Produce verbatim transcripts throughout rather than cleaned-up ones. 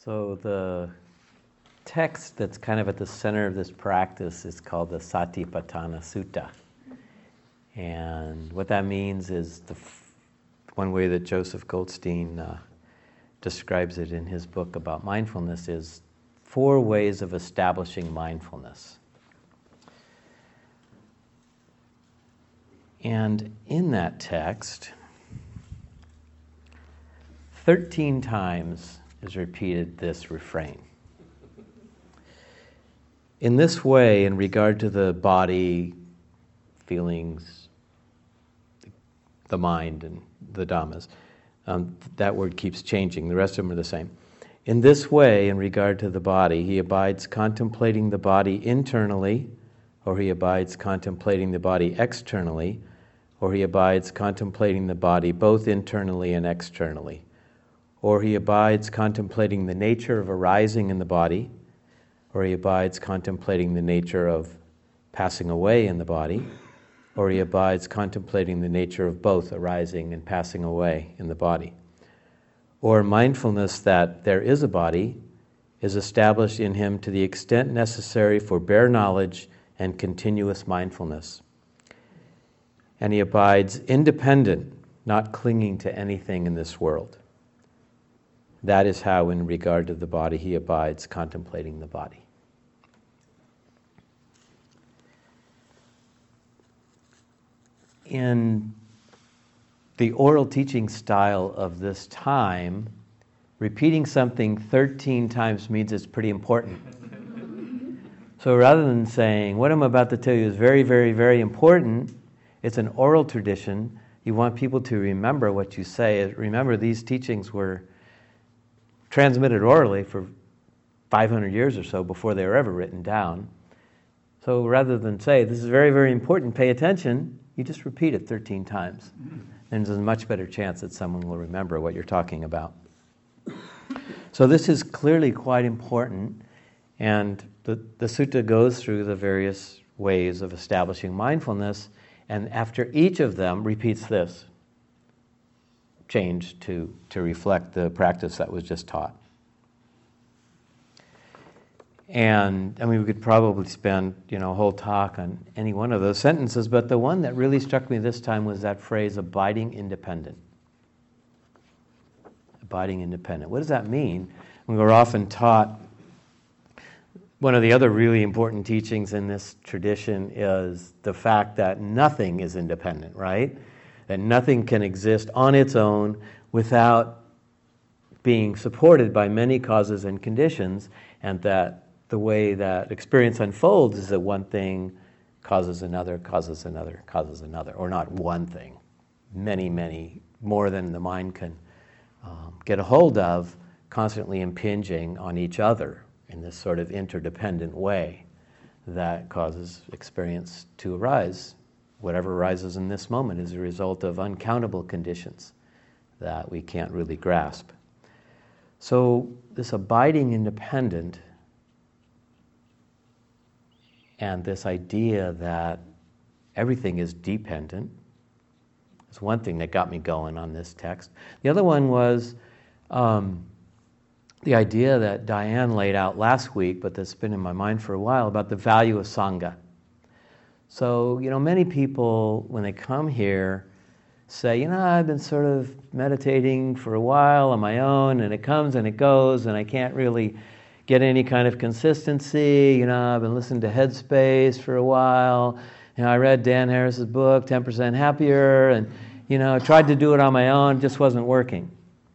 So the text that's kind of at the center of this practice is called the Satipatthana Sutta. And what that means is the f- one way that Joseph Goldstein uh, describes it in his book about mindfulness is four ways of establishing mindfulness. And in that text, thirteen times is repeated this refrain. In this way, in regard to the body, feelings, the mind, and the dhammas, um, that word keeps changing. The rest of them are the same. In this way, in regard to the body, he abides contemplating the body internally, or he abides contemplating the body externally, or he abides contemplating the body both internally and externally, or he abides contemplating the nature of arising in the body, or he abides contemplating the nature of passing away in the body, or he abides contemplating the nature of both arising and passing away in the body. Or mindfulness that there is a body is established in him to the extent necessary for bare knowledge and continuous mindfulness. And he abides independent, not clinging to anything in this world. That is how, in regard to the body, he abides contemplating the body. In the oral teaching style of this time, repeating something thirteen times means it's pretty important. So rather than saying, what I'm about to tell you is very, very, very important, it's an oral tradition. You want people to remember what you say. Remember, these teachings were transmitted orally for five hundred years or so before they were ever written down. So rather than say, this is very, very important, pay attention, you just repeat it thirteen times. And there's a much better chance that someone will remember what you're talking about. So this is clearly quite important, and the, the sutta goes through the various ways of establishing mindfulness, and after each of them repeats this, change to, to reflect the practice that was just taught. And I mean, we could probably spend, you know, a whole talk on any one of those sentences, but the one that really struck me this time was that phrase, abiding independent. Abiding independent. What does that mean? We were often taught, one of the other really important teachings in this tradition is the fact that nothing is independent, right? That nothing can exist on its own without being supported by many causes and conditions, and that the way that experience unfolds is that one thing causes another, causes another, causes another, or not one thing, many, many, more than the mind can um, get a hold of, constantly impinging on each other in this sort of interdependent way that causes experience to arise. Whatever arises in this moment is a result of uncountable conditions that we can't really grasp. So this abiding independent and this idea that everything is dependent is one thing that got me going on this text. The other one was um, the idea that Diane laid out last week, but that's been in my mind for a while, about the value of Sangha. So, you know, many people, when they come here, say, you know, I've been sort of meditating for a while on my own, and it comes and it goes, and I can't really get any kind of consistency. You know, I've been listening to Headspace for a while. You know, I read Dan Harris's book, ten percent Happier, and, you know, I tried to do it on my own, it just wasn't working.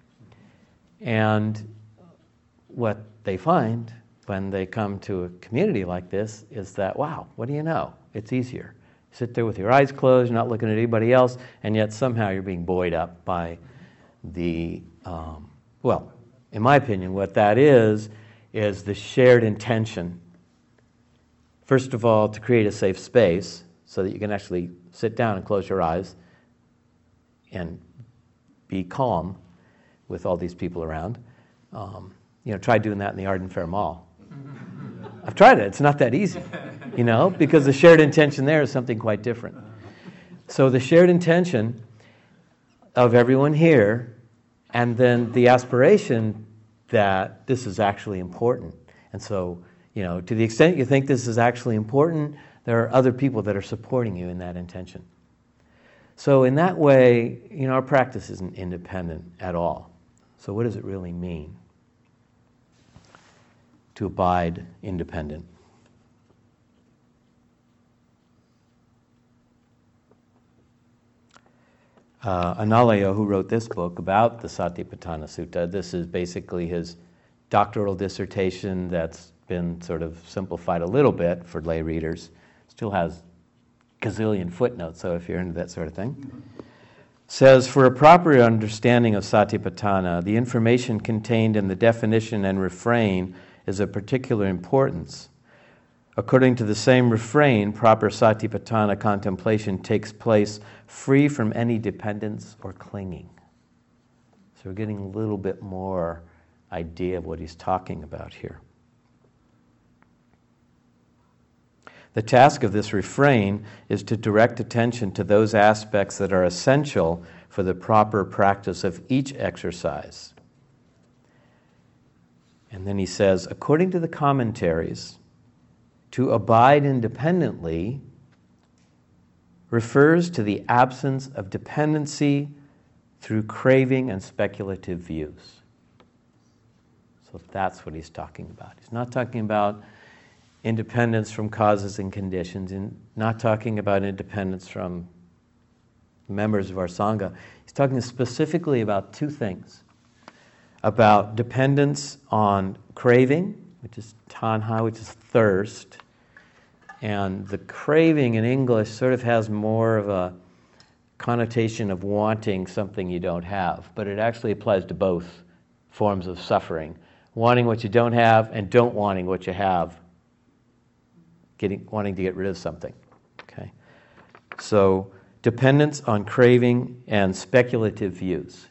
And what they find when they come to a community like this is that, wow, what do you know? It's easier. You sit there with your eyes closed, you're not looking at anybody else, and yet somehow you're being buoyed up by the, um, well, in my opinion, what that is, is the shared intention. First of all, to create a safe space so that you can actually sit down and close your eyes and be calm with all these people around. Um, you know, try doing that in the Arden Fair Mall. I've tried it. It's not that easy, you know, because the shared intention there is something quite different. So the shared intention of everyone here, and then the aspiration that this is actually important. And so, you know, to the extent you think this is actually important, there are other people that are supporting you in that intention. So in that way, you know, our practice isn't independent at all. So what does it really mean to abide independent? Uh, Analayo, who wrote this book about the Satipatthana Sutta, this is basically his doctoral dissertation that's been sort of simplified a little bit for lay readers. Still has gazillion footnotes, so if you're into that sort of thing. Says, for a proper understanding of Satipatthana, the information contained in the definition and refrain is of particular importance. According to the same refrain, proper Satipatthana contemplation takes place free from any dependence or clinging. So we're getting a little bit more idea of what he's talking about here. The task of this refrain is to direct attention to those aspects that are essential for the proper practice of each exercise. And then he says, according to the commentaries, to abide independently refers to the absence of dependency through craving and speculative views. So that's what he's talking about. He's not talking about independence from causes and conditions, and not talking about independence from members of our Sangha. He's talking specifically about two things. About dependence on craving, which is tanha, which is thirst. And the craving in English sort of has more of a connotation of wanting something you don't have, but it actually applies to both forms of suffering. Wanting what you don't have and don't wanting what you have. Getting, wanting to get rid of something. Okay? So, dependence on craving and speculative views.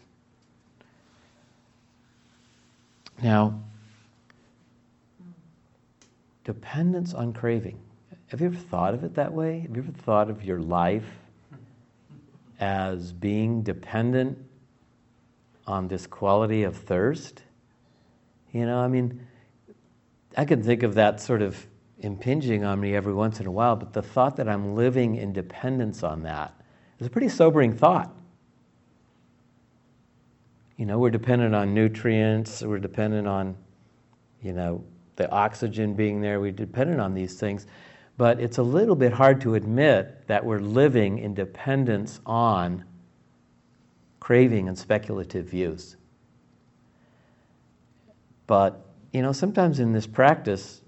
Now, dependence on craving. Have you ever thought of it that way? Have you ever thought of your life as being dependent on this quality of thirst? You know, I mean, I can think of that sort of impinging on me every once in a while, but the thought that I'm living in dependence on that is a pretty sobering thought. You know, we're dependent on nutrients, we're dependent on, you know, the oxygen being there, we're dependent on these things, but it's a little bit hard to admit that we're living in dependence on craving and speculative views. But, you know, sometimes in this practice,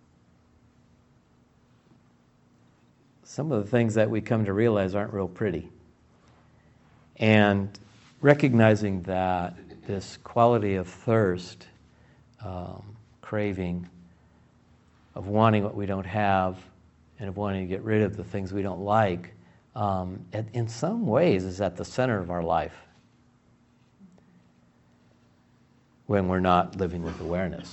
some of the things that we come to realize aren't real pretty. And recognizing that this quality of thirst, um, craving, of wanting what we don't have, and of wanting to get rid of the things we don't like, um, in some ways is at the center of our life when we're not living with awareness.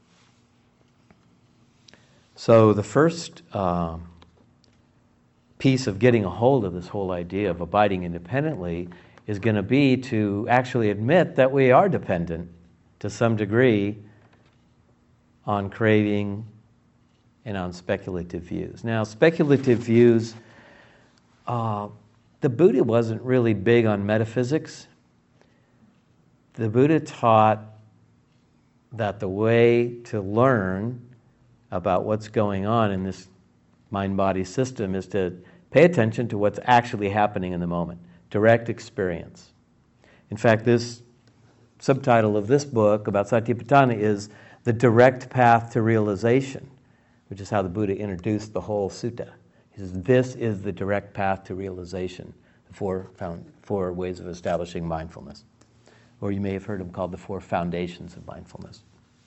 So the first um, piece of getting a hold of this whole idea of abiding independently is going to be to actually admit that we are dependent to some degree on craving and on speculative views. Now, speculative views, uh, the Buddha wasn't really big on metaphysics. The Buddha taught that the way to learn about what's going on in this mind-body system is to pay attention to what's actually happening in the moment, direct experience. In fact, this subtitle of this book about Satipatthana is The Direct Path to Realization, which is how the Buddha introduced the whole sutta. He says, this is the direct path to realization, the four, found, four ways of establishing mindfulness. Or you may have heard them called the four foundations of mindfulness.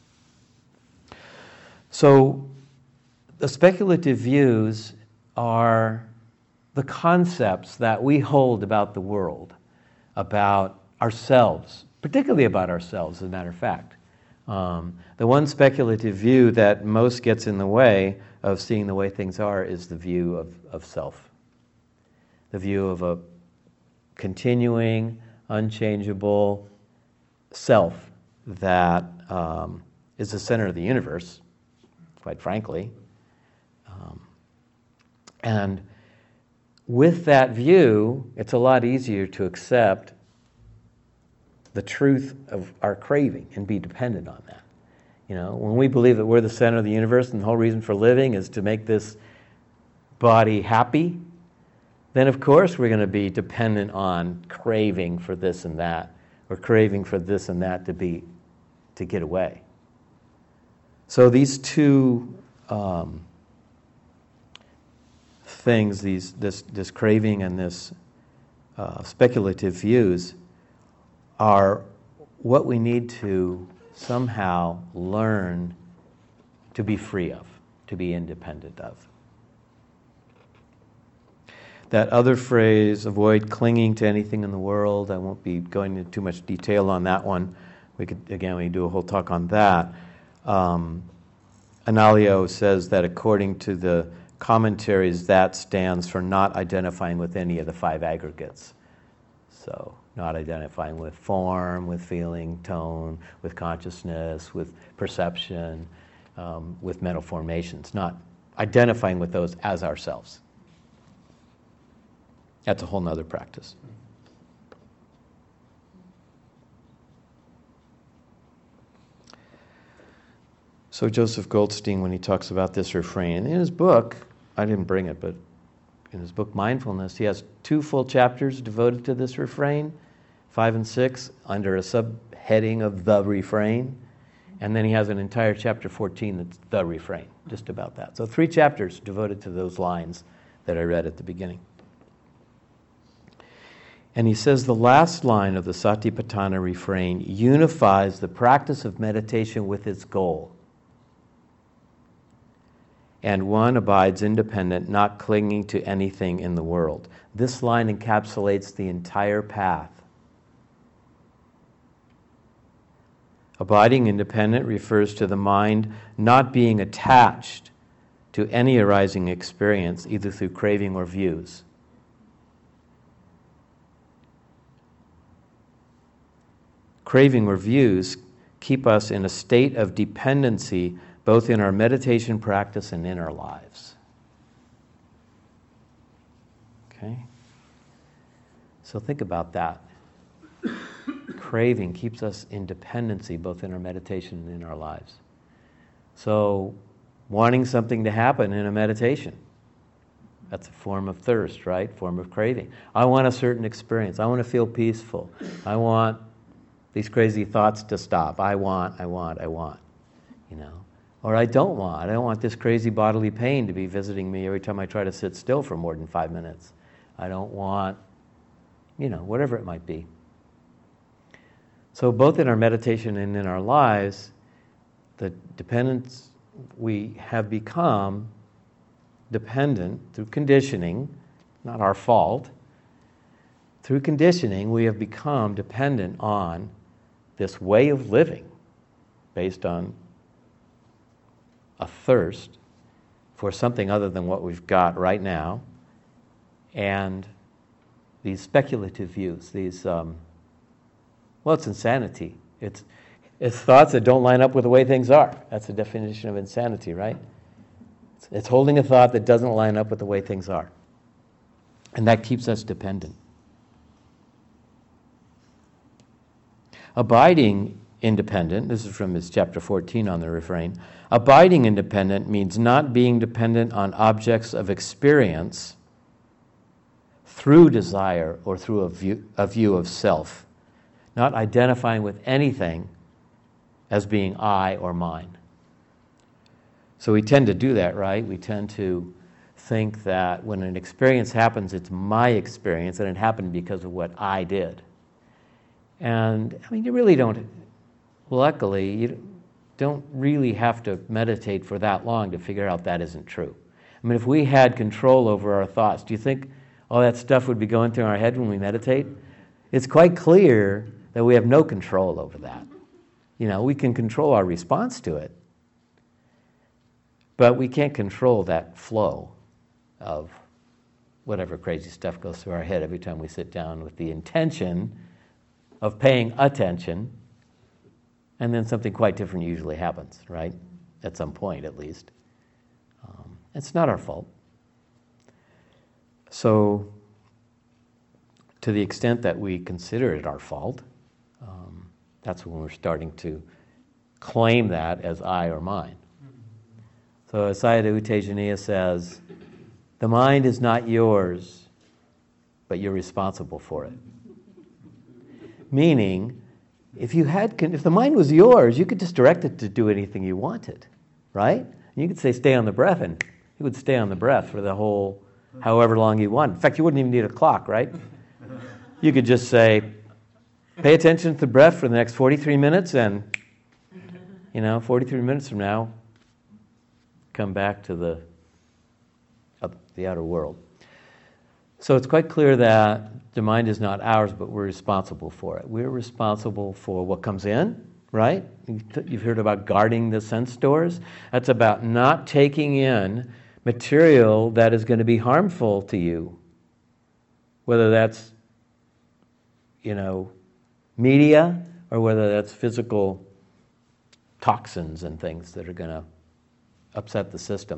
So, the speculative views are the concepts that we hold about the world, about ourselves, particularly about ourselves, as a matter of fact. Um, the one speculative view that most gets in the way of seeing the way things are is the view of, of self. The view of a continuing, unchangeable self that um, is the center of the universe, quite frankly. Um, and with that view, it's a lot easier to accept the truth of our craving and be dependent on that. You know, when we believe that we're the center of the universe and the whole reason for living is to make this body happy, then of course we're going to be dependent on craving for this and that, or craving for this and that to be, to get away. So these two um, things, these this this craving and this uh, speculative views, are what we need to somehow learn to be free of, to be independent of. That other phrase, avoid clinging to anything in the world, I won't be going into too much detail on that one. We could, again, we could do a whole talk on that. Um, Analayo says that according to the commentaries, that stands for not identifying with any of the five aggregates. So, not identifying with form, with feeling, tone, with consciousness, with perception, um, with mental formations, not identifying with those as ourselves. That's a whole nother practice. So Joseph Goldstein, when he talks about this refrain, in his book, I didn't bring it, but in his book Mindfulness, he has two full chapters devoted to this refrain, five and six, under a subheading of the refrain. And then he has an entire chapter fourteen that's the refrain, just about that. So three chapters devoted to those lines that I read at the beginning. And he says the last line of the Satipatthana refrain unifies the practice of meditation with its goal. And one abides independent, not clinging to anything in the world. This line encapsulates the entire path. Abiding independent refers to the mind not being attached to any arising experience, either through craving or views. Craving or views keep us in a state of dependency both in our meditation practice and in our lives. Okay? So think about that. Craving keeps us in dependency both in our meditation and in our lives. So, wanting something to happen in a meditation, that's a form of thirst, right? Form of craving. I want a certain experience. I want to feel peaceful. I want these crazy thoughts to stop. I want, I want, I want, you know. Or I don't want. I don't want this crazy bodily pain to be visiting me every time I try to sit still for more than five minutes. I don't want, you know, whatever it might be. So both in our meditation and in our lives, the dependence, we have become dependent through conditioning, not our fault. Through conditioning, we have become dependent on this way of living based on a thirst for something other than what we've got right now, and these speculative views, these, um, well, it's insanity. It's, it's thoughts that don't line up with the way things are. That's the definition of insanity, right? It's, it's holding a thought that doesn't line up with the way things are. And that keeps us dependent. Abiding independent, this is from his chapter fourteen on the refrain, abiding independent means not being dependent on objects of experience through desire or through a view, a view of self, not identifying with anything as being I or mine. So we tend to do that, right? We tend to think that when an experience happens, it's my experience and it happened because of what I did. And, I mean, you really don't, luckily, you don't really have to meditate for that long to figure out that isn't true. I mean, if we had control over our thoughts, do you think all that stuff would be going through our head when we meditate? It's quite clear that we have no control over that. You know, we can control our response to it, but we can't control that flow of whatever crazy stuff goes through our head every time we sit down with the intention of paying attention And then something quite different usually happens, right? At some point, at least. Um, it's not our fault. So, to the extent that we consider it our fault, um, that's when we're starting to claim that as I or mine. So, Sayadaw U Tejaniya says, the mind is not yours, but you're responsible for it. Meaning, if you had, if the mind was yours, you could just direct it to do anything you wanted, right? And you could say, stay on the breath, and it would stay on the breath for the whole, however long you want. In fact, you wouldn't even need a clock, right? You could just say, pay attention to the breath for the next forty-three minutes, and, you know, forty-three minutes from now, come back to the, uh, the outer world. So it's quite clear that the mind is not ours, but we're responsible for it. We're responsible for what comes in, right? You've heard about guarding the sense doors. That's about not taking in material that is going to be harmful to you, whether that's, you know, media or whether that's physical toxins and things that are going to upset the system.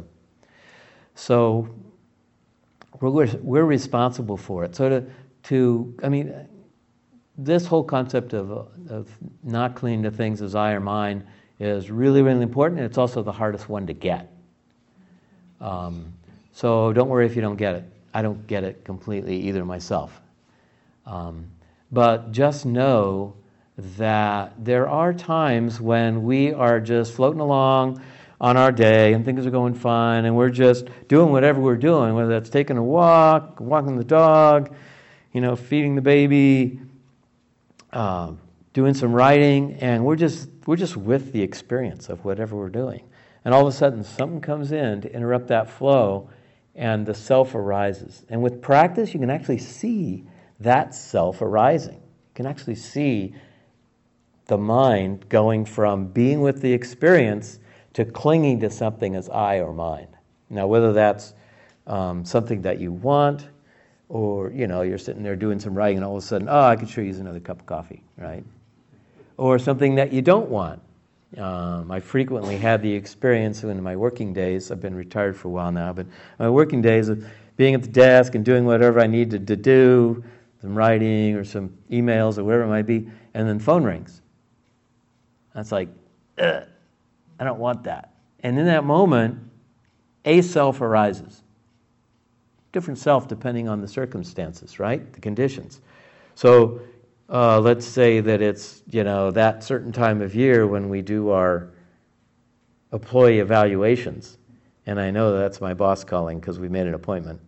So we're, we're responsible for it. So to, to I mean, this whole concept of, of not clinging to things as I or mine is really, really important, and it's also the hardest one to get. Um, so don't worry if you don't get it. I don't get it completely either myself. Um, but just know that there are times when we are just floating along on our day and things are going fine and we're just doing whatever we're doing, whether that's taking a walk, walking the dog, you know, feeding the baby, uh, doing some writing, and we're just we're just with the experience of whatever we're doing. And all of a sudden something comes in to interrupt that flow and the self arises. And with practice you can actually see that self arising. You can actually see the mind going from being with the experience to clinging to something as I or mine. Now, whether that's um, something that you want, or, you know, you're sitting there doing some writing and all of a sudden, oh, I could sure use another cup of coffee, right? Or something that you don't want. Um, I frequently had the experience in my working days, I've been retired for a while now, but my working days of being at the desk and doing whatever I needed to do, some writing or some emails or whatever it might be, and then phone rings. That's like, ugh, I don't want that. And in that moment, a self arises. Different self depending on the circumstances, right? The conditions. So uh, let's say that it's, you know, that certain time of year when we do our employee evaluations, and I know that's my boss calling because we made an appointment.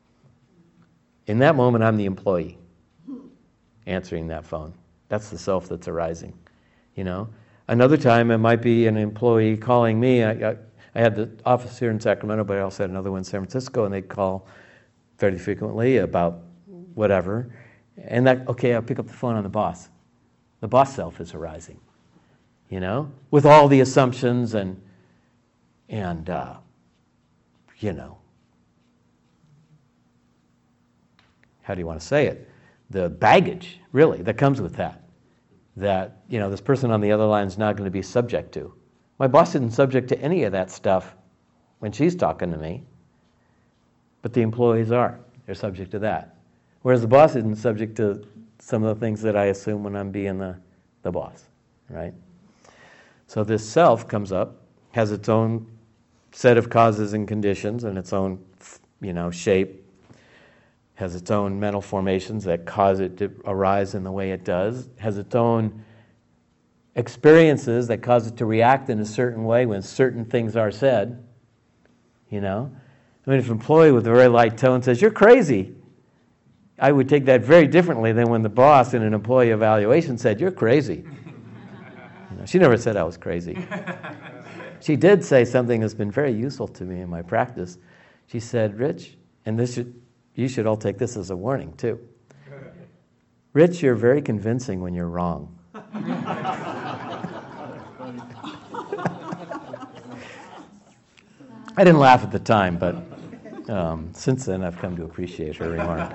In that moment, I'm the employee answering that phone. That's the self that's arising, you know. Another time, it might be an employee calling me. I, I, I had the office here in Sacramento, but I also had another one in San Francisco, and they'd call fairly frequently about whatever. And that, okay, I'll pick up the phone on the boss. The boss self is arising, you know, with all the assumptions and, and uh, you know, how do you want to say it? The baggage, really, that comes with that. That, you know, this person on the other line is not going to be subject to. My boss isn't subject to any of that stuff when she's talking to me, but the employees are. They're subject to that. Whereas the boss isn't subject to some of the things that I assume when I'm being the, the boss, right? So this self comes up, has its own set of causes and conditions and its own, you know, shape, has its own mental formations that cause it to arise in the way it does, has its own experiences that cause it to react in a certain way when certain things are said, you know. I mean, if an employee with a very light tone says, "You're crazy," I would take that very differently than when the boss in an employee evaluation said, "You're crazy." You know, she never said I was crazy. She did say something that's been very useful to me in my practice. She said, "Rich," and this should, you should all take this as a warning too. "Rich, you're very convincing when you're wrong." I didn't laugh at the time, but um, since then I've come to appreciate her remark.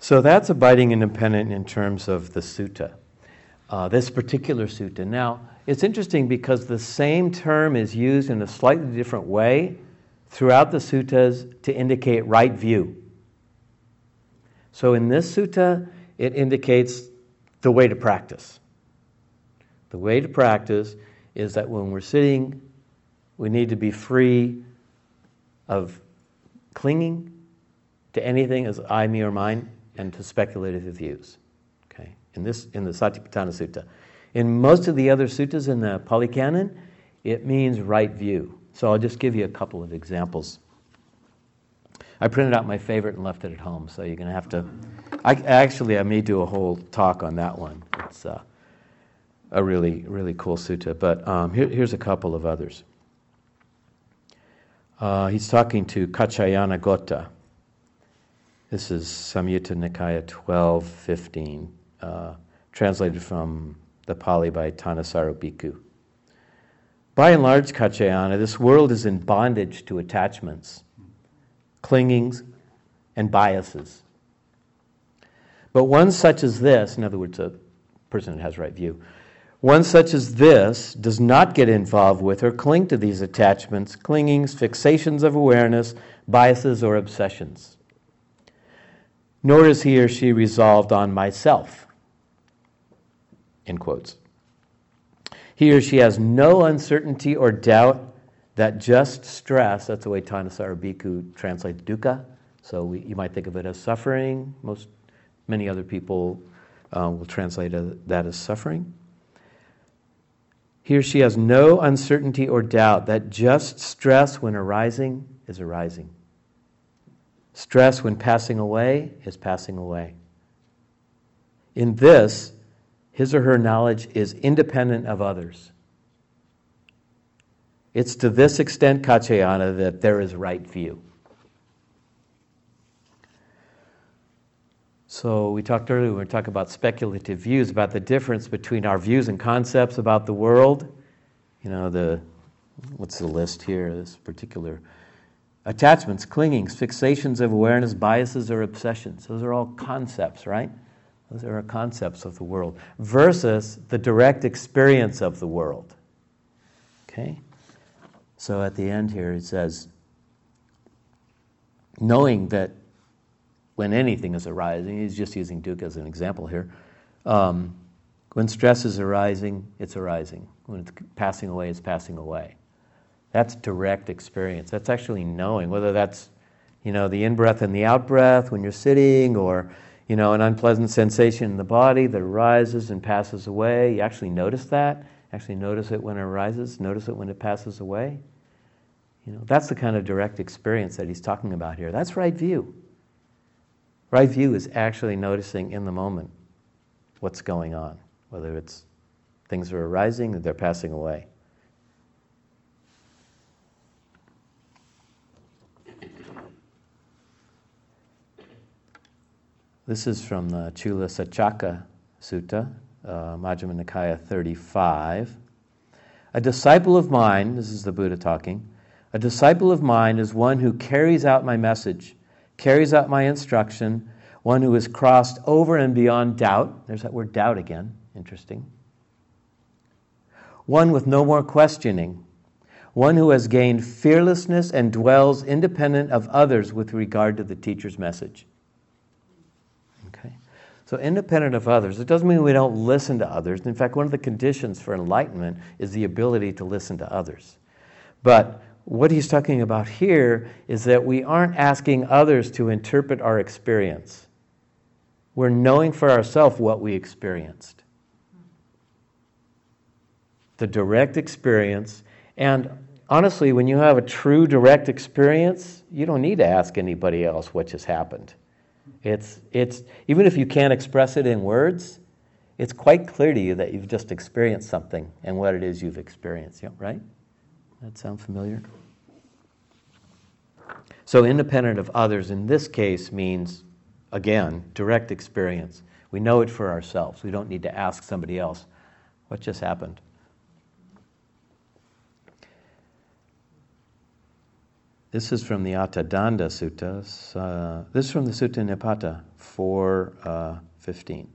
So that's abiding independent in terms of the sutta, uh, this particular sutta. Now, it's interesting because the same term is used in a slightly different way throughout the suttas to indicate right view. So in this sutta, it indicates the way to practice. The way to practice is that when we're sitting, we need to be free of clinging to anything as I, me, or mine, and to speculative views. Okay, in this, in the Satipatthana Sutta. In most of the other suttas in the Pali Canon, it means right view. So I'll just give you a couple of examples. I printed out my favorite and left it at home, so you're going to have to... I, actually, I may do a whole talk on that one. It's uh, a really, really cool sutta. But um, here, here's a couple of others. Uh, he's talking to Kaccayana Gotta. This is Samyutta Nikaya twelve fifteen, uh, translated from the Pali by Thanissaro Bhikkhu. By and large, Kaccayana, this world is in bondage to attachments, clingings, and biases. But one such as this, in other words, a person that has right view, one such as this does not get involved with or cling to these attachments, clingings, fixations of awareness, biases, or obsessions. Nor is he or she resolved on myself, in quotes. He or she has no uncertainty or doubt that just stress, that's the way Thanissaro Bhikkhu translates dukkha, so we, you might think of it as suffering. Most, many other people uh, will translate that as suffering. He or she has no uncertainty or doubt that just stress when arising is arising. Stress when passing away is passing away. In this, his or her knowledge is independent of others. It's to this extent, Kaccayana, that there is right view. So we talked earlier, we were talking about speculative views, about the difference between our views and concepts about the world. You know, the, what's the list here, this particular... Attachments, clingings, fixations of awareness, biases, or obsessions. Those are all concepts, right? Those are our concepts of the world. Versus the direct experience of the world. Okay? So at the end here it says, knowing that when anything is arising, he's just using dukkha as an example here, um, when stress is arising, it's arising. When it's passing away, it's passing away. That's direct experience. That's actually knowing, whether that's, you know, the in-breath and the out-breath when you're sitting, or, you know, an unpleasant sensation in the body that arises and passes away. You actually notice that. Actually notice it when it arises. Notice it when it passes away. You know, that's the kind of direct experience that he's talking about here. That's right view. Right view is actually noticing in the moment what's going on, whether it's things are arising or they're passing away. This is from the Chula Sachaka Sutta, uh, Majjhima Nikaya thirty-five. A disciple of mine, this is the Buddha talking, a disciple of mine is one who carries out my message, carries out my instruction, one who has crossed over and beyond doubt. There's that word doubt again, interesting. One with no more questioning, one who has gained fearlessness and dwells independent of others with regard to the teacher's message. Okay, so independent of others, it doesn't mean we don't listen to others. In fact, one of the conditions for enlightenment is the ability to listen to others. But what he's talking about here is that we aren't asking others to interpret our experience. We're knowing for ourselves what we experienced. The direct experience. And honestly, when you have a true direct experience, you don't need to ask anybody else what just happened. It's, it's, even if you can't express it in words, it's quite clear to you that you've just experienced something and what it is you've experienced, right? That sound familiar? So independent of others in this case means, again, direct experience. We know it for ourselves. We don't need to ask somebody else, what just happened? This is from the Atadanda Sutta. Uh, this is from the Sutta Nipata, four fifteen.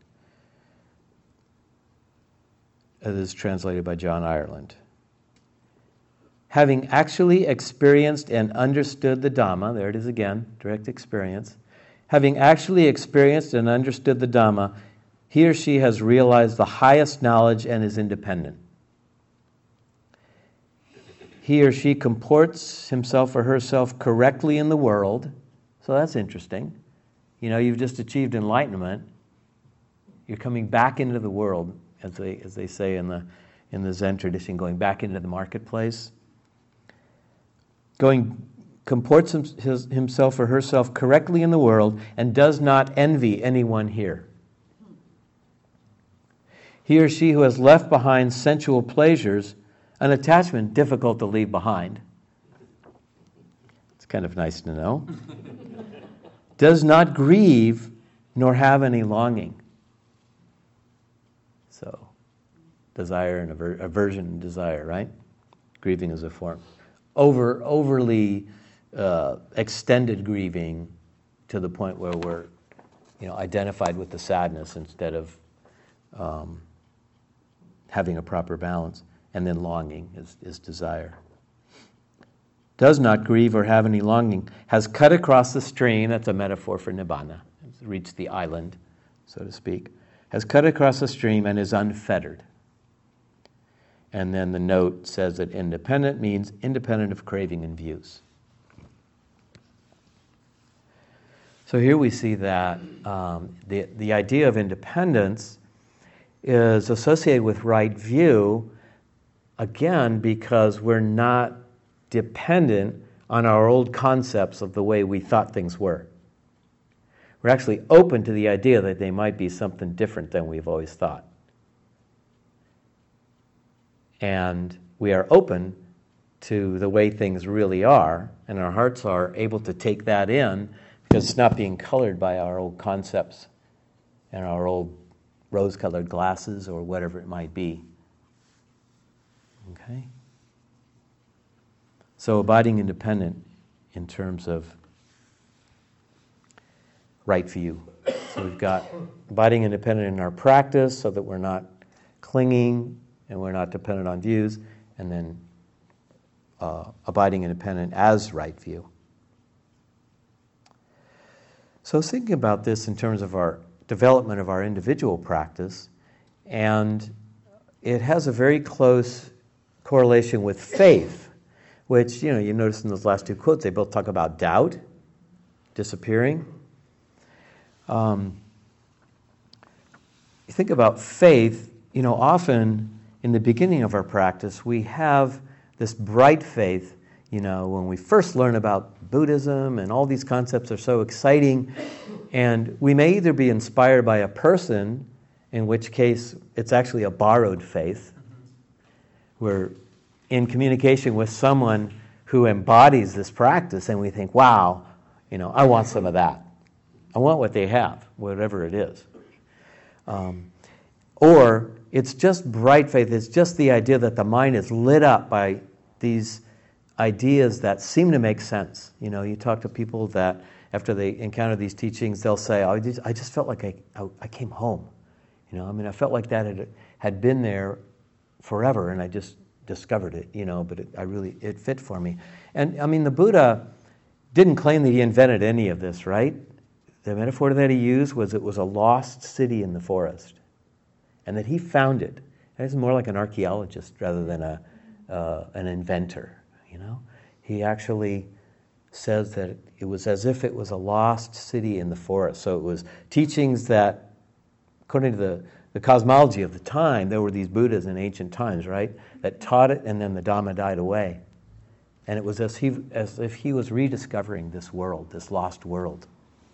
It is translated by John Ireland. Having actually experienced and understood the Dhamma, there it is again, direct experience. Having actually experienced and understood the Dhamma, he or she has realized the highest knowledge and is independent. He or she comports himself or herself correctly in the world. So that's interesting. You know, you've just achieved enlightenment. You're coming back into the world, as they as they say in the in the Zen tradition, going back into the marketplace. Going comports him, his, himself or herself correctly in the world and does not envy anyone here. He or she who has left behind sensual pleasures, an attachment difficult to leave behind. It's kind of nice to know. Does not grieve nor have any longing. So, desire and aver- aversion and desire, right? Grieving is a form. Over overly uh, extended grieving to the point where we're, you know, identified with the sadness instead of um, having a proper balance. And then longing is, is desire. Does not grieve or have any longing. Has cut across the stream, that's a metaphor for Nibbana, has reached the island, so to speak. Has cut across the stream and is unfettered. And then the note says that independent means independent of craving and views. So here we see that um, the, the idea of independence is associated with right view, again, because we're not dependent on our old concepts of the way we thought things were. We're actually open to the idea that they might be something different than we've always thought. And we are open to the way things really are, and our hearts are able to take that in because it's not being colored by our old concepts and our old rose-colored glasses or whatever it might be. Okay? So abiding independent in terms of right view. So we've got abiding independent in our practice so that we're not clinging and we're not dependent on views, and then uh, abiding independent as right view. So I was thinking about this in terms of our development of our individual practice, and it has a very close correlation with faith, which, you know, you notice in those last two quotes, they both talk about doubt disappearing. Um, you think about faith, you know, often in the beginning of our practice, we have this bright faith. You know, when we first learn about Buddhism and all these concepts are so exciting, and we may either be inspired by a person, in which case it's actually a borrowed faith. We're in communication with someone who embodies this practice, and we think, wow, you know, I want some of that. I want what they have, whatever it is. Um, or it's just bright faith. It's just the idea that the mind is lit up by these ideas that seem to make sense. You know, you talk to people that after they encounter these teachings, they'll say, oh, I, just, I just felt like I, I, I came home. You know, I mean, I felt like that had, had been there forever, and I just discovered it, you know, but it, I really, it fit for me. And, I mean, the Buddha didn't claim that he invented any of this, right? The metaphor that he used was it was a lost city in the forest, and that he found it. And he's more like an archaeologist rather than a uh, an inventor, you know? He actually says that it was as if it was a lost city in the forest. So it was teachings that, according to the, the cosmology of the time, there were these Buddhas in ancient times, right, that taught it, and then the Dhamma died away. And it was as, he, as if he was rediscovering this world, this lost world.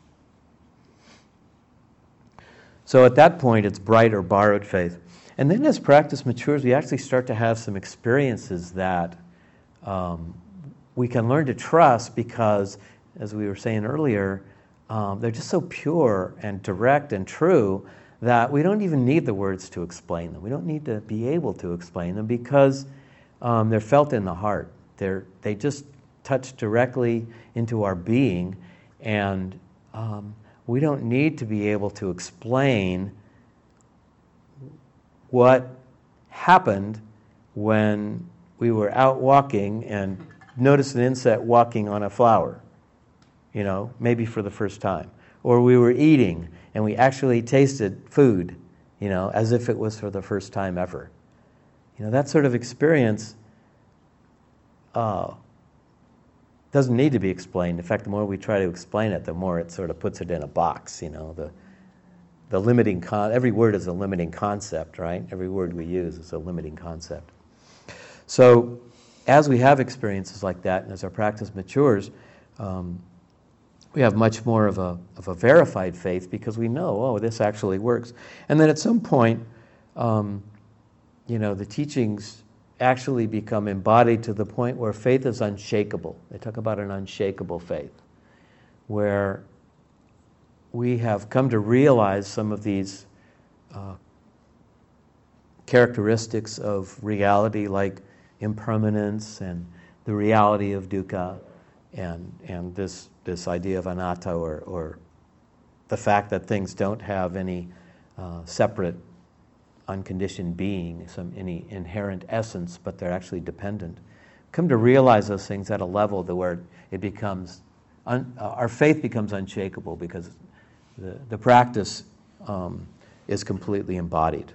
So at that point, it's bright or borrowed faith. And then as practice matures, we actually start to have some experiences that um, we can learn to trust because, as we were saying earlier, um, they're just so pure and direct and true that we don't even need the words to explain them. We don't need to be able to explain them because um, they're felt in the heart. They're, they just touch directly into our being, and um, we don't need to be able to explain what happened when we were out walking and noticed an insect walking on a flower, you know, maybe for the first time. Or we were eating and we actually tasted food, you know, as if it was for the first time ever. You know, that sort of experience uh, doesn't need to be explained. In fact, the more we try to explain it, the more it sort of puts it in a box, you know. The the limiting con- every word is a limiting concept, right? Every word we use is a limiting concept. So as we have experiences like that, and as our practice matures, um, we have much more of a of a verified faith because we know, oh, this actually works. And then at some point, um, you know, the teachings actually become embodied to the point where faith is unshakable. They talk about an unshakable faith, where we have come to realize some of these uh, characteristics of reality, like impermanence and the reality of dukkha, and and this this idea of anatta, or or the fact that things don't have any uh, separate, unconditioned being, some any inherent essence, but they're actually dependent. Come to realize those things at a level that where it becomes un, uh, our faith becomes unshakable because the the practice um, is completely embodied.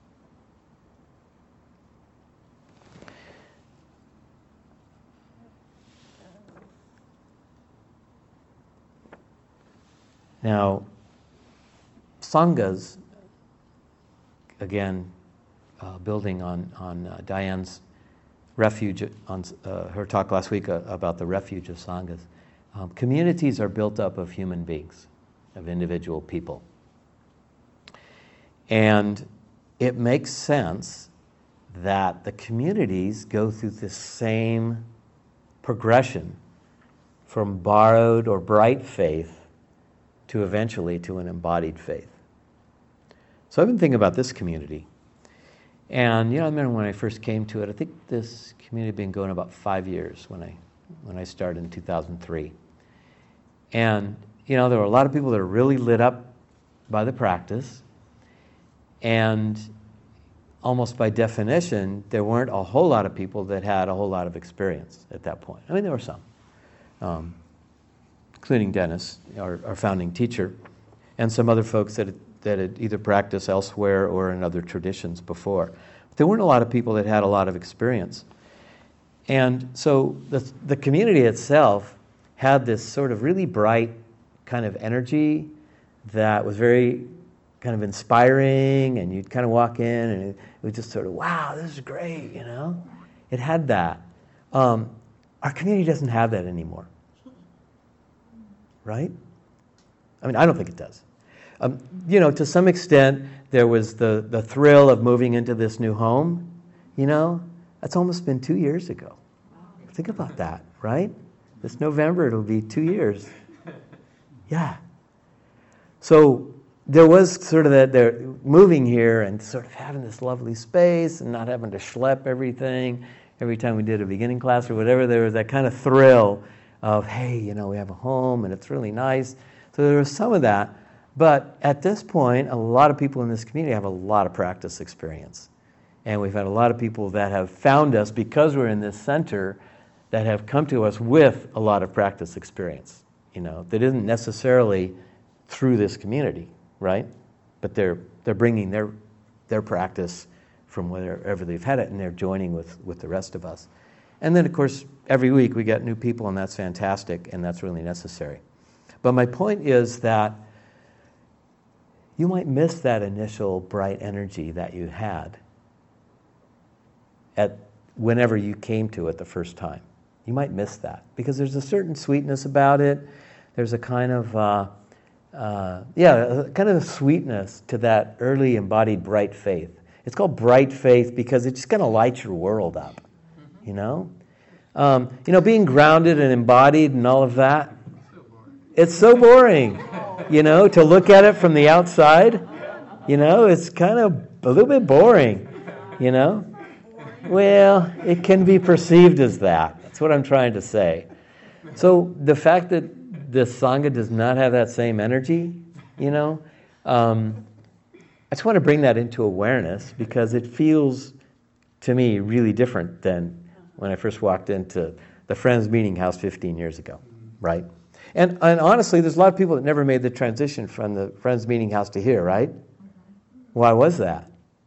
Now, sanghas, again, uh, building on, on uh, Diane's refuge, on uh, her talk last week uh, about the refuge of sanghas, um, communities are built up of human beings, of individual people. And it makes sense that the communities go through this same progression from borrowed or bright faith to eventually to an embodied faith. So I've been thinking about this community. And, you know, I remember when I first came to it, I think this community had been going about five years when I when I started in two thousand three. And, you know, there were a lot of people that are really lit up by the practice. And almost by definition, there weren't a whole lot of people that had a whole lot of experience at that point. I mean, there were some. Um, including Dennis, our, our founding teacher, and some other folks that had, that had either practiced elsewhere or in other traditions before. But there weren't a lot of people that had a lot of experience. And so the, the community itself had this sort of really bright kind of energy that was very kind of inspiring, and you'd kind of walk in and it was just sort of, wow, this is great, you know? It had that. Um, our community doesn't have that anymore. Right? I mean, I don't think it does. Um, you know, to some extent, there was the, the thrill of moving into this new home. You know, that's almost been two years ago. Think about that, right? This November, it'll be two years. Yeah. So there was sort of that, they're moving here and sort of having this lovely space and not having to schlep everything. Every time we did a beginning class or whatever, there was that kind of thrill of, hey, you know, we have a home and it's really nice. So there was some of that. But at this point, a lot of people in this community have a lot of practice experience. And we've had a lot of people that have found us because we're in this center that have come to us with a lot of practice experience, you know, that isn't necessarily through this community, right? But they're they're bringing their their practice from wherever they've had it, and they're joining with, with the rest of us. And then, of course, every week we get new people, and that's fantastic, and that's really necessary. But my point is that you might miss that initial bright energy that you had at whenever you came to it the first time. You might miss that because there's a certain sweetness about it. There's a kind of, uh, uh, yeah, a kind of a sweetness to that early embodied bright faith. It's called bright faith because it just kind of lights your world up. You know, um, you know, being grounded and embodied and all of that. It's so boring. You know, to look at it from the outside. You know, it's kind of a little bit boring. You know, well, it can be perceived as that. That's what I'm trying to say. So the fact that the Sangha does not have that same energy, you know, um, I just want to bring that into awareness because it feels, to me, really different than when I first walked into the Friends Meeting House fifteen years ago, right? And, and honestly, there's a lot of people that never made the transition from the Friends Meeting House to here, right? Why was that?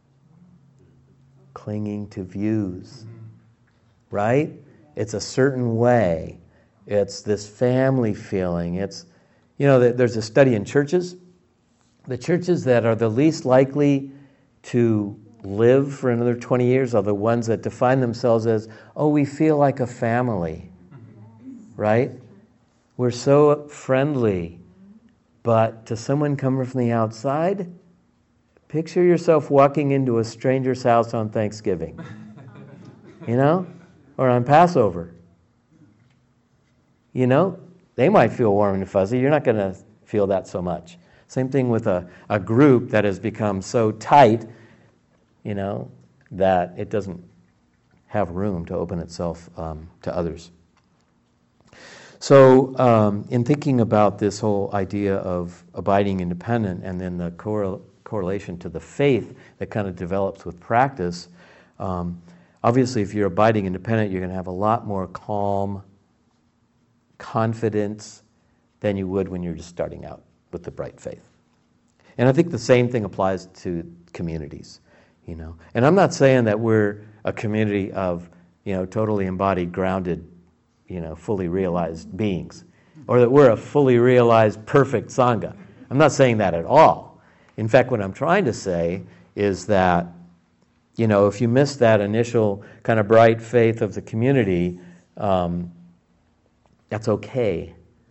Clinging to views, right? It's a certain way. It's this family feeling. It's, you know, there's a study in churches. The churches that are the least likely to live for another twenty years are the ones that define themselves as, oh, we feel like a family, right? We're so friendly. But to someone coming from the outside, picture yourself walking into a stranger's house on Thanksgiving, you know, or on Passover. You know, they might feel warm and fuzzy. You're not going to feel that so much. Same thing with a, a group that has become so tight, you know, that it doesn't have room to open itself um, to others. So um, in thinking about this whole idea of abiding independent and then the correl- correlation to the faith that kind of develops with practice, um, obviously if you're abiding independent, you're going to have a lot more calm, confidence than you would when you're just starting out with the bright faith. And I think the same thing applies to communities, you know. And I'm not saying that we're a community of, you know, totally embodied, grounded, you know, fully realized beings, or that we're a fully realized, perfect Sangha. I'm not saying that at all. In fact, what I'm trying to say is that, you know, if you miss that initial kind of bright faith of the community, um, that's okay.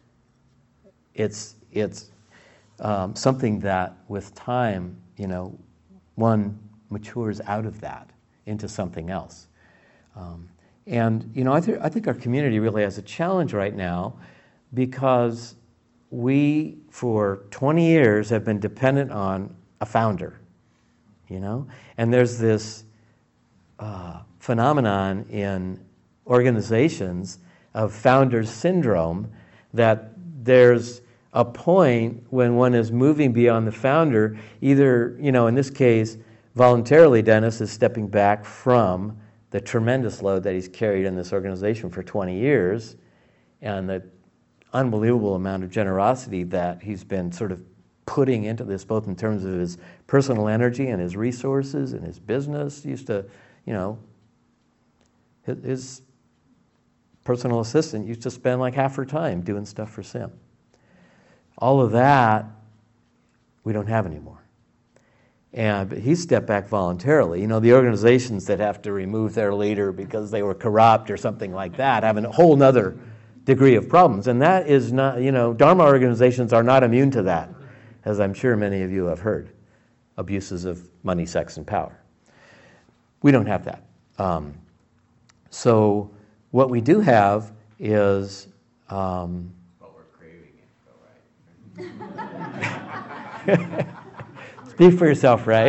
It's it's um, something that with time, you know, one matures out of that into something else. Um, and, you know, I, th- I think our community really has a challenge right now because we, for twenty years, have been dependent on a founder, you know? And there's this uh, phenomenon in organizations of founder's syndrome that there's a point when one is moving beyond the founder, either, you know, in this case, voluntarily Dennis is stepping back from the tremendous load that he's carried in this organization for twenty years and the unbelievable amount of generosity that he's been sort of putting into this, both in terms of his personal energy and his resources and his business. He used to, you know, his, his personal assistant used to spend like half her time doing stuff for Sim. All of that we don't have anymore. And but he stepped back voluntarily. You know, the organizations that have to remove their leader because they were corrupt or something like that have a whole other degree of problems. And that is not, you know, Dharma organizations are not immune to that, as I'm sure many of you have heard. Abuses of money, sex, and power. We don't have that. Um, so what we do have is... Um, but we're craving it, though, right? Speak for yourself, Ray.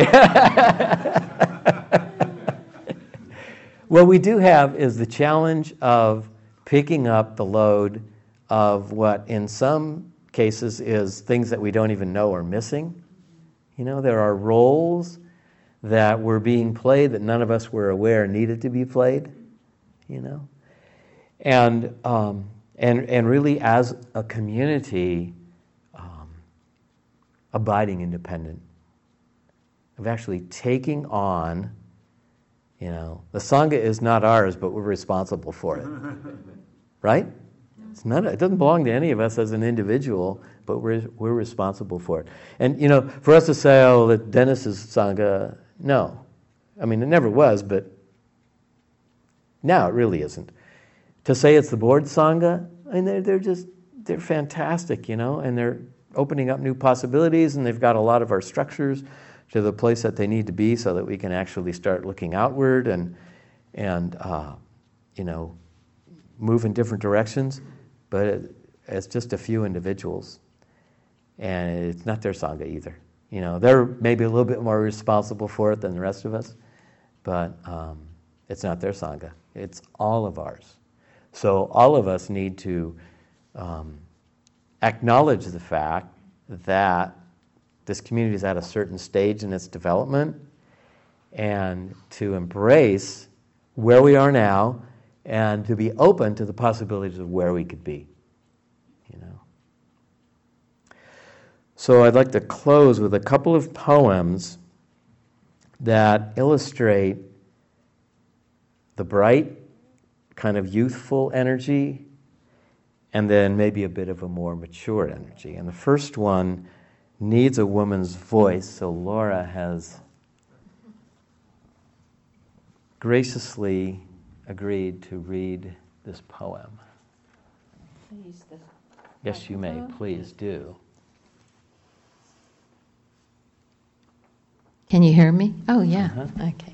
What we do have is the challenge of picking up the load of what in some cases is things that we don't even know are missing. You know, there are roles that were being played that none of us were aware needed to be played, you know. And um, and and really as a community, um, abiding independent, of actually taking on, you know, the Sangha is not ours, but we're responsible for it, right? It's not, it doesn't belong to any of us as an individual, but we're we're responsible for it. And, you know, for us to say, oh, that Dennis's Sangha, no. I mean, it never was, but now it really isn't. To say it's the board Sangha, I mean, they're, they're just, they're fantastic, you know, and they're opening up new possibilities, and they've got a lot of our structures to the place that they need to be so that we can actually start looking outward and, and uh, you know, move in different directions. But it, it's just a few individuals. And it's not their Sangha either. You know, they're maybe a little bit more responsible for it than the rest of us, but um, it's not their Sangha. It's all of ours. So all of us need to um, acknowledge the fact that this community is at a certain stage in its development, and to embrace where we are now and to be open to the possibilities of where we could be. You know. So I'd like to close with a couple of poems that illustrate the bright, kind of youthful energy, and then maybe a bit of a more mature energy. And the first one needs a woman's voice, so Laura has graciously agreed to read this poem. Please, the Yes, you may. microphone. Please do. Can you hear me? Oh, yeah. Uh-huh. Okay.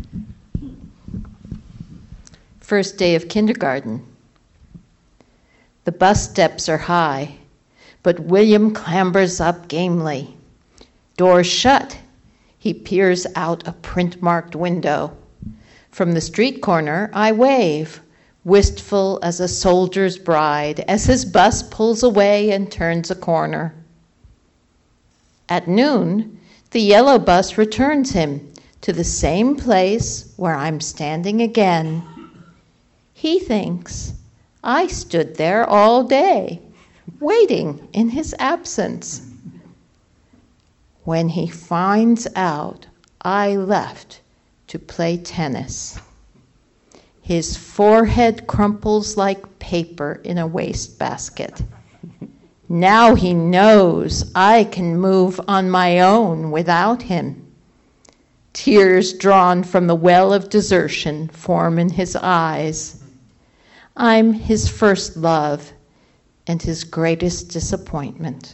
First day of kindergarten. The bus steps are high, but William clambers up gamely. Door shut. He peers out a print-marked window. From the street corner, I wave, wistful as a soldier's bride, as his bus pulls away and turns a corner. At noon, the yellow bus returns him to the same place where I'm standing again. He thinks I stood there all day, waiting in his absence. When he finds out I left to play tennis, his forehead crumples like paper in a wastebasket. Now he knows I can move on my own without him. Tears drawn from the well of desertion form in his eyes. I'm his first love and his greatest disappointment.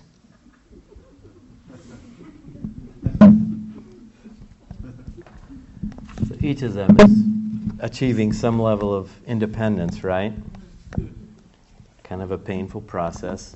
So each of them is achieving some level of independence, right? Kind of a painful process.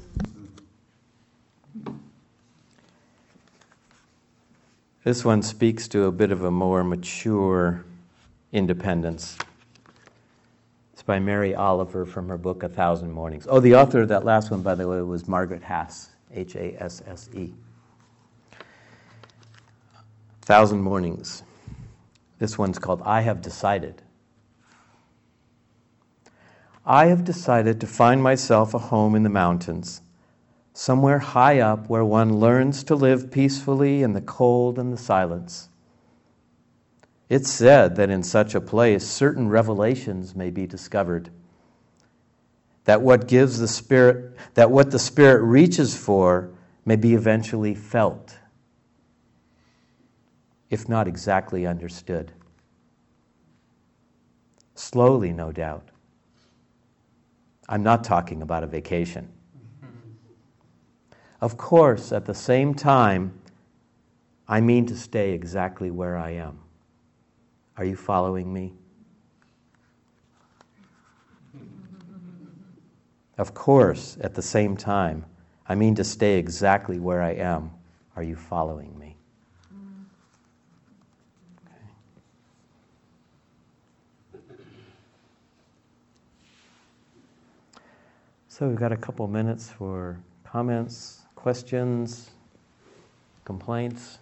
This one speaks to a bit of a more mature independence. It's by Mary Oliver from her book, A Thousand Mornings. Oh, the author of that last one, by the way, was Margaret Hasse, H A S S E. Thousand Mornings. This one's called I Have Decided. I have decided to find myself a home in the mountains, somewhere high up where one learns to live peacefully in the cold and the silence. It's said that in such a place certain revelations may be discovered, that what gives the spirit, that what the spirit reaches for may be eventually felt, if not exactly understood. Slowly, no doubt. I'm not talking about a vacation. Of course, at the same time, I mean to stay exactly where I am. Are you following me? Of course, at the same time, I mean to stay exactly where I am. Are you following me? So we've got a couple minutes for comments, questions, complaints.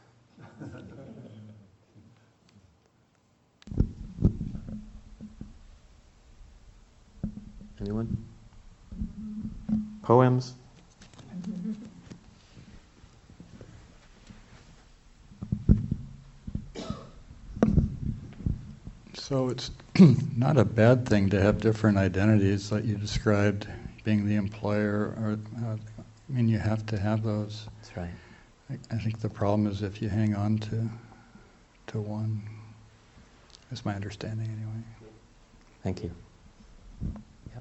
Anyone? Poems? So it's not a bad thing to have different identities like you described, being the employer, or uh, I mean, you have to have those. That's right. I, I think the problem is if you hang on to to one. That's my understanding anyway. Thank you. Yep.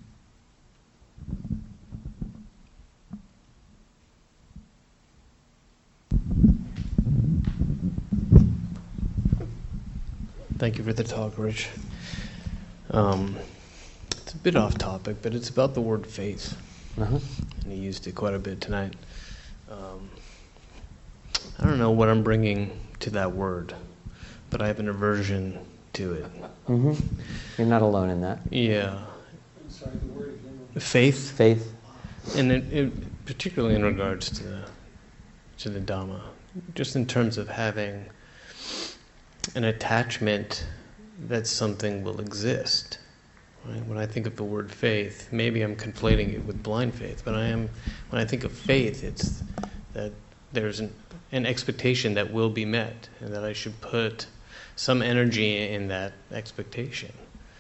Thank you for the talk, Rich. Um, it's a bit off topic, but it's about the word faith. Uh-huh. And he used it quite a bit tonight. Um, I don't know what I'm bringing to that word, but I have an aversion to it. Mm-hmm. You're not alone in that. Yeah. I'm sorry, the word again. Faith? Faith. and it, it, particularly in regards to the, to the Dhamma, just in terms of having an attachment that something will exist. Right? When I think of the word faith, maybe I'm conflating it with blind faith, but I am. When I think of faith, it's that there's an, an expectation that will be met, and that I should put some energy in that expectation.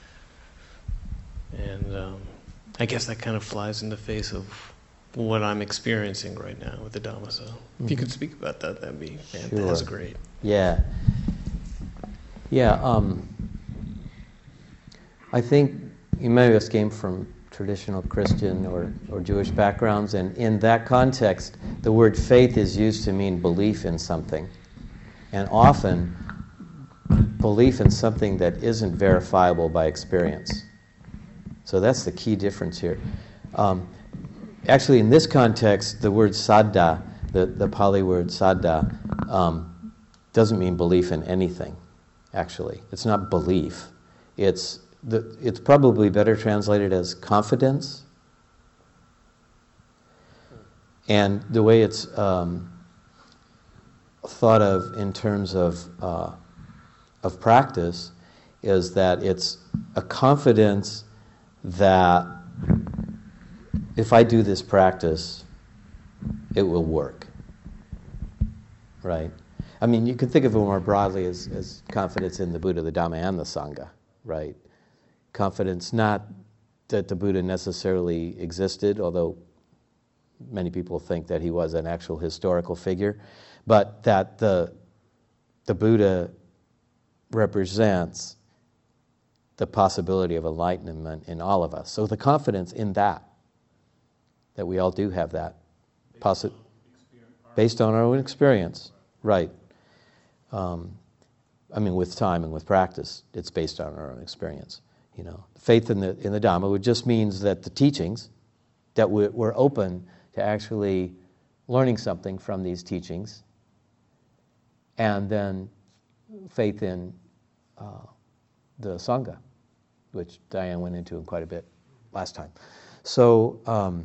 And um, I guess that kind of flies in the face of what I'm experiencing right now with the Dhamma. So mm-hmm. if you could speak about that, that'd be fantastic. Sure. That's great. Yeah. Yeah. Um, I think many of us came from traditional Christian or, or Jewish backgrounds, and in that context, the word faith is used to mean belief in something. And often, belief in something that isn't verifiable by experience. So that's the key difference here. Um, actually, in this context, the word saddha, the, the Pali word saddha, um, doesn't mean belief in anything, actually. It's not belief. It's the, it's probably better translated as confidence. And the way it's um, thought of in terms of uh, of practice is that it's a confidence that if I do this practice, it will work. Right? I mean, you can think of it more broadly as, as confidence in the Buddha, the Dhamma, and the Sangha, right? Confidence not that the Buddha necessarily existed, although many people think that he was an actual historical figure, but that the the Buddha represents the possibility of enlightenment in all of us. So the confidence in that, that we all do have that, possi- based on our own experience, right. Um, I mean, with time and with practice, it's based on our own experience. You know, faith in the in the Dhamma would just means that the teachings, that we're, we're open to actually learning something from these teachings, and then faith in uh, the Sangha, which Diane went into in quite a bit last time. So, um,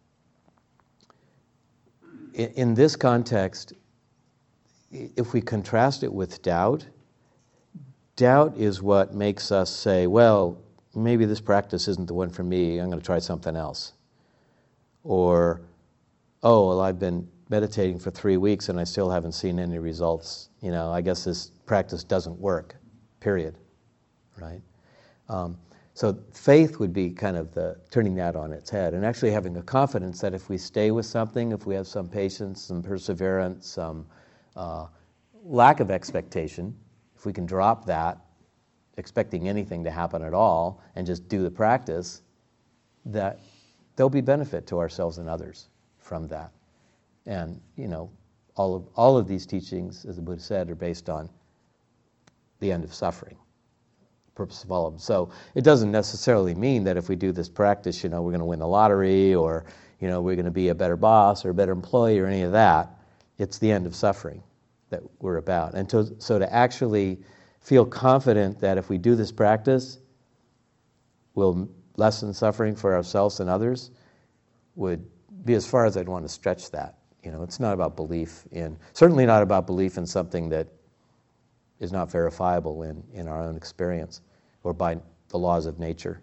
in, in this context, if we contrast it with doubt, doubt is what makes us say, well, maybe this practice isn't the one for me, I'm going to try something else. Or, oh, well, I've been meditating for three weeks and I still haven't seen any results. You know, I guess this practice doesn't work, period. Right? Um, so faith would be kind of the turning that on its head and actually having a confidence that if we stay with something, if we have some patience, some perseverance, some uh, lack of expectation, if we can drop that, expecting anything to happen at all, and just do the practice, that there'll be benefit to ourselves and others from that. And, you know, all of all of these teachings, as the Buddha said, are based on the end of suffering, purpose of all of them. So it doesn't necessarily mean that if we do this practice, you know, we're going to win the lottery, or, you know, we're going to be a better boss or a better employee or any of that. It's the end of suffering that we're about. And to, so to actually feel confident that if we do this practice, we'll lessen suffering for ourselves and others, would be as far as I'd want to stretch that. You know, it's not about belief in, certainly not about belief in something that is not verifiable in, in our own experience or by the laws of nature.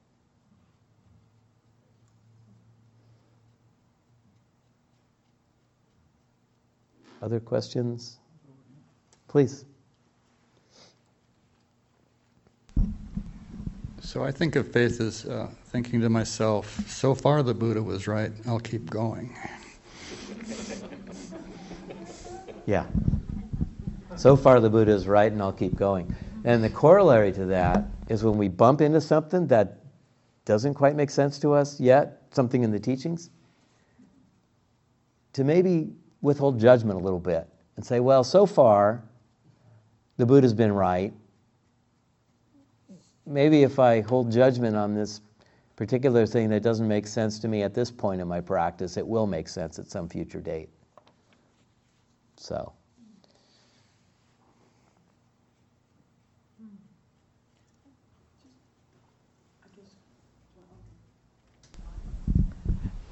Other questions? Please. So I think of faith as uh, thinking to myself, so far the Buddha was right, I'll keep going. Yeah. So far the Buddha is right and I'll keep going. And the corollary to that is when we bump into something that doesn't quite make sense to us yet, something in the teachings, to maybe withhold judgment a little bit and say, well, so far the Buddha's been right. Maybe if I hold judgment on this particular thing that doesn't make sense to me at this point in my practice, it will make sense at some future date. So.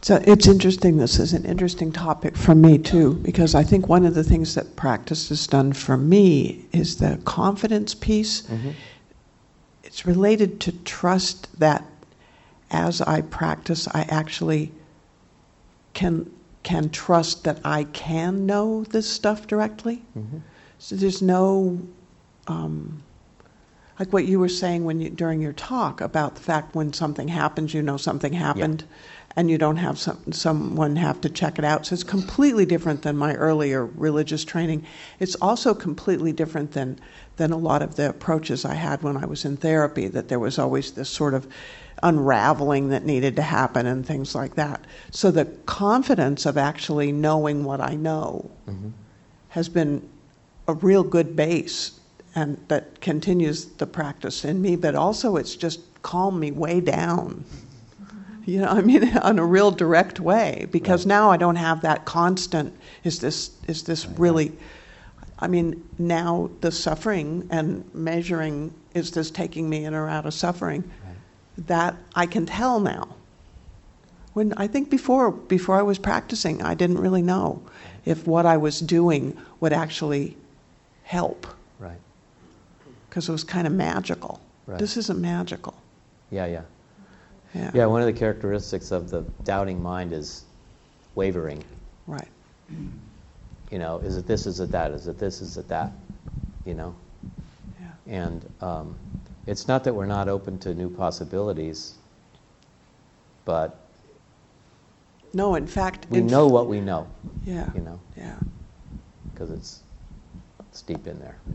So it's interesting. This is an interesting topic for me too, because I think one of the things that practice has done for me is the confidence piece. Mm-hmm. It's related to trust that as I practice, I actually can can trust that I can know this stuff directly. Mm-hmm. So there's no, um, like what you were saying when you, during your talk about the fact when something happens, you know something happened, yeah. and you don't have some, someone have to check it out. So it's completely different than my earlier religious training. It's also completely different than than a lot of the approaches I had when I was in therapy, that there was always this sort of unraveling that needed to happen and things like that. So the confidence of actually knowing what I know mm-hmm. has been a real good base, and that continues the practice in me, but also it's just calmed me way down. You know, I mean, in a real direct way, because right. now I don't have that constant, is this, is this right. really, I mean, now the suffering and measuring, is this taking me in or out of suffering? That I can tell now. When I think before before I was practicing, I didn't really know if what I was doing would actually help. Right. Because it was kind of magical. Right. This isn't magical. Yeah, yeah. Yeah. Yeah, one of the characteristics of the doubting mind is wavering. Right. You know, is it this, is it that, is it this, is it that? You know? Yeah. And um it's not that we're not open to new possibilities, but no, in fact, we in know what we know. Yeah. You know. Yeah. Because it's it's deep in there.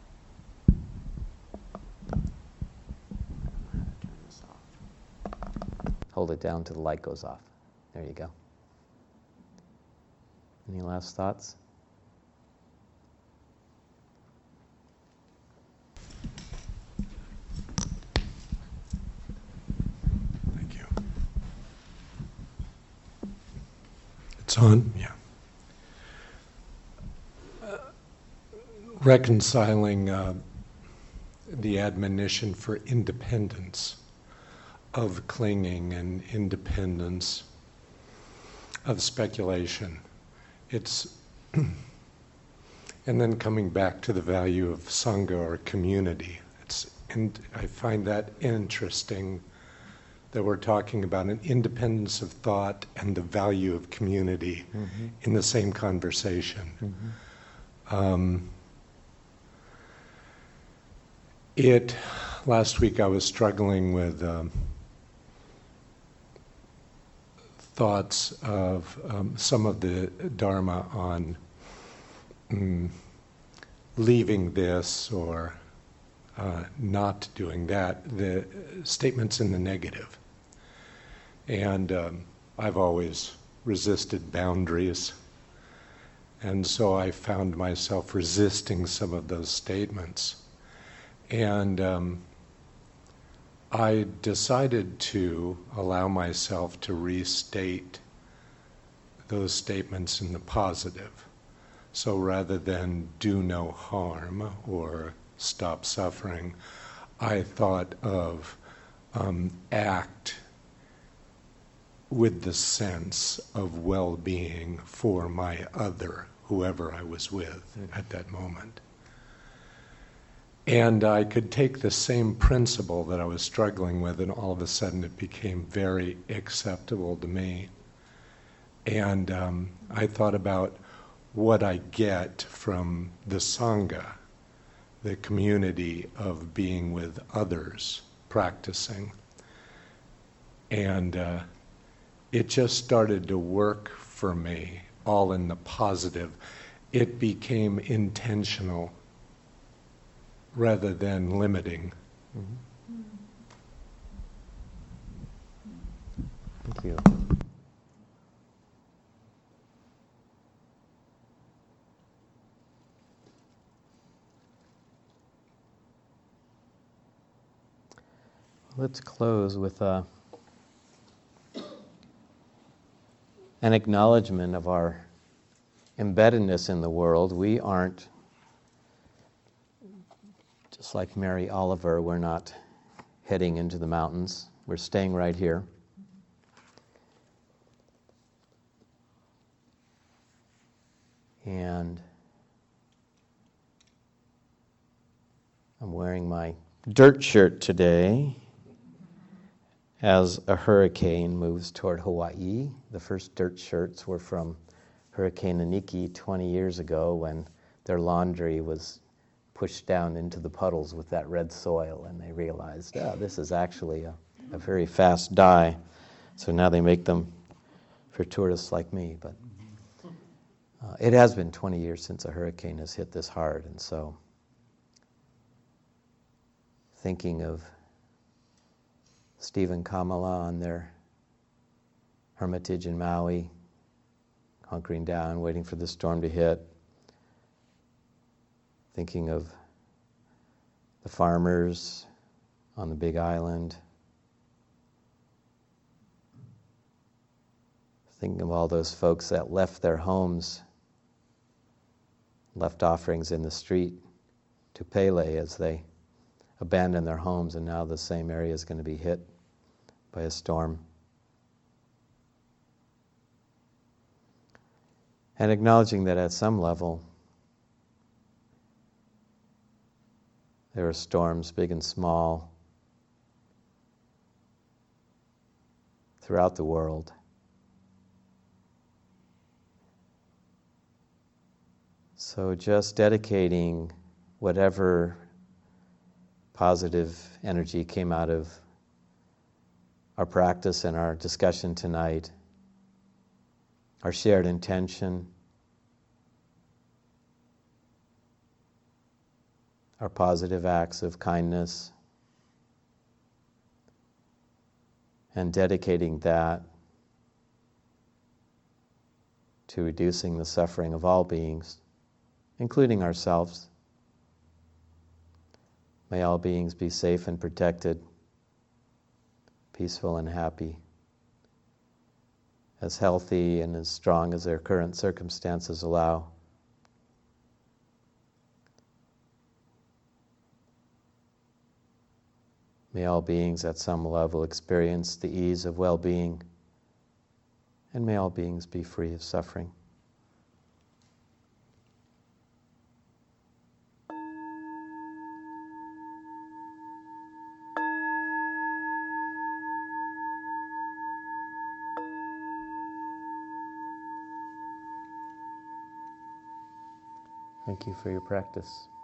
Hold it down till the light goes off. There you go. Any last thoughts? It's on? Yeah. Uh, reconciling uh, the admonition for independence of clinging and independence of speculation. It's and then coming back to the value of Sangha or community. It's and I find that interesting that we're talking about an independence of thought and the value of community mm-hmm. in the same conversation. Mm-hmm. Um, it, last week I was struggling with um, thoughts of um, some of the Dharma on mm, leaving this or Uh, not doing that, the statements in the negative. And um, I've always resisted boundaries. And so I found myself resisting some of those statements. And um, I decided to allow myself to restate those statements in the positive. So rather than do no harm or stop suffering, I thought of um, act with the sense of well-being for my other, whoever I was with mm-hmm. at that moment. And I could take the same principle that I was struggling with, and all of a sudden it became very acceptable to me. And um, I thought about what I get from the Sangha, the community of being with others, practicing. And uh, it just started to work for me, all in the positive. It became intentional rather than limiting. Mm-hmm. Thank you. Let's close with uh, an acknowledgement of our embeddedness in the world. We aren't, just like Mary Oliver, we're not heading into the mountains. We're staying right here. And I'm wearing my dirt shirt today as a hurricane moves toward Hawaii. The first dirt shirts were from Hurricane Iniki twenty years ago when their laundry was pushed down into the puddles with that red soil, and they realized, oh, this is actually a, a very fast dye. So now they make them for tourists like me. But uh, it has been twenty years since a hurricane has hit this hard, and so thinking of Steve and Kamala on their hermitage in Maui, hunkering down, waiting for the storm to hit. Thinking of the farmers on the Big Island. Thinking of all those folks that left their homes, left offerings in the street to Pele as they abandoned their homes, and now the same area is going to be hit by a storm. And acknowledging that at some level, there are storms, big and small, throughout the world. So just dedicating whatever positive energy came out of our practice and our discussion tonight, our shared intention, our positive acts of kindness, and dedicating that to reducing the suffering of all beings, including ourselves. May all beings be safe and protected, peaceful and happy, as healthy and as strong as their current circumstances allow. May all beings at some level experience the ease of well-being, and may all beings be free of suffering. Thank you for your practice.